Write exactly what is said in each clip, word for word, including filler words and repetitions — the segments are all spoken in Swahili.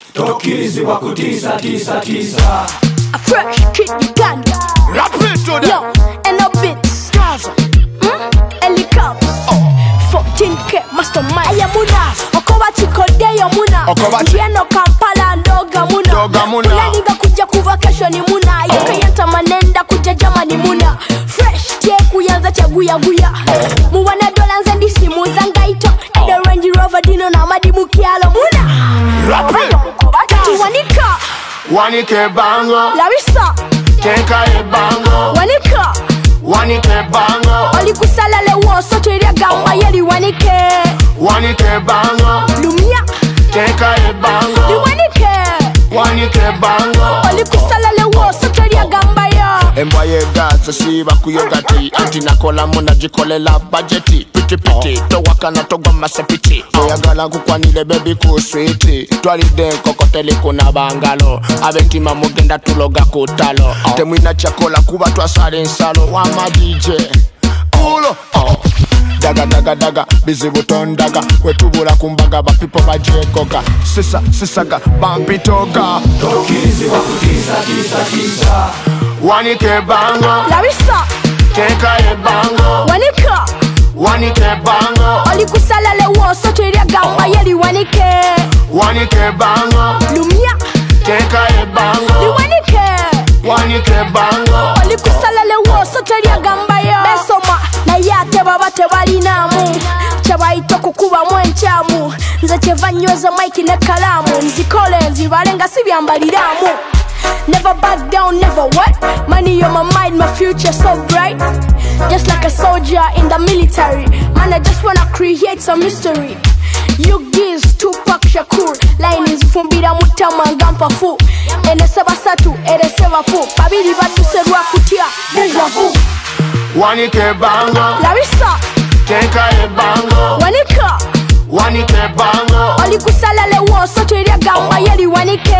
Tokirizi wa kutisa tisa tisa. A fresh kid Uganda. Rap it to them. Yo, and a bit Gaza. Hmm? Helicopter. fourteen K mastermind. Ayamuna. Okoba chikode yomuna. Okoba chi- Ndieno Kampala ndoga muna. Ndoga muna. Ulaniga kuja kuvacation ni muna. Yoka yanta manenda kuja Germany muna. Fresh tie kuyanza chaguya guya. Muwana dola nzendi simu zangaito. Edo Range Rover dino na madimu kialo muna. Rap it. Wanika. Wanike bango. Larissa. Tenka e bango. Wanika. Wanike bango. Oli kusala le wo soto iria gamba yeli wanike. Wanike bango. Lumia. Tenka e Li bango. wanike. Wanike bango. Oli kusala le wo soto iria gamba ya. Embaye gaza siba kuyogati. Anti nakola muna jikolela budgeti. Piti piti. Towaka na togwa masepiti. Oyagala kukwanile baby ku sweeti. Twalide kokoteli kuna bangalo. Abentima mugenda tuloga kutalo. Temwina chakola kuba twasale nsalo. Wama D J Ulo oh. Daga daga daga bizibu tondaga. Wetubula kumbaga ba people bajekoga. Sisa sisaga bampitoga. Tokirizi wa kutisa tisa tisa. Wanike bango. Larissa. Tenka e bango. Wanika. Wanike bango. Oli kusala le wo soto iria gamba yeli wanike. Wanike bango. Lumia. Tenka e Li bango. wanike. Wanike bango. Oli kusala le wo soto iria gamba ya. Besoma na yate baba tebalinamu. Chabaito kukuba mwenchamu. Nze chevanyoza mic ne kalamu. Nzikole nzibalenga sibyambaliramu. Never back down, never what? Money on my mind, my future so bright. Just like a soldier in the military. Man, I just wanna create some mystery. You gives Tupac Shakur. Line is fumbira mutama ngampa fu. Ene seba satu, ere seva fu. Babili batu serua kutia, deja vu. Wanike bango. Larissa. Tenka e bango. Wanika. Wanike bango. Oli kusala le wo soto iria gamba yeli wanike.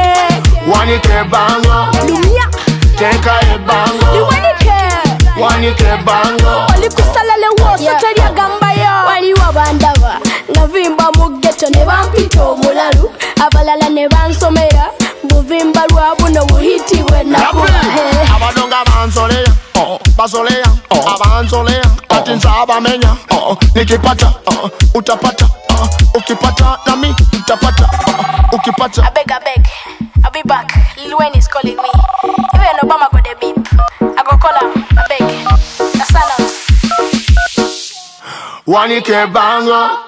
Wanike bango. Lumia. Tenka e Li bango. wanike. Wanike bango. Oli kusala le wo soto iria gamba ya. Wali wabandaba. Navimba mu ghetto ne bampito omulalu. Abalala ne bansomera. Buvimba lwabu no buhiti bwe nakuba. Abadonga banzoleya. Oh, bazoleya. Oh, abanzoleya. Ati nzaba menya. Oh, nikipata. Oh, utapata. Oh, ukipata nami utapata. Oh, ukipata. I beg, I beg. I'll be back. Lil Wayne is calling me. Even Obama got a beep. I go call him. I beg. That's all. Wanike bango.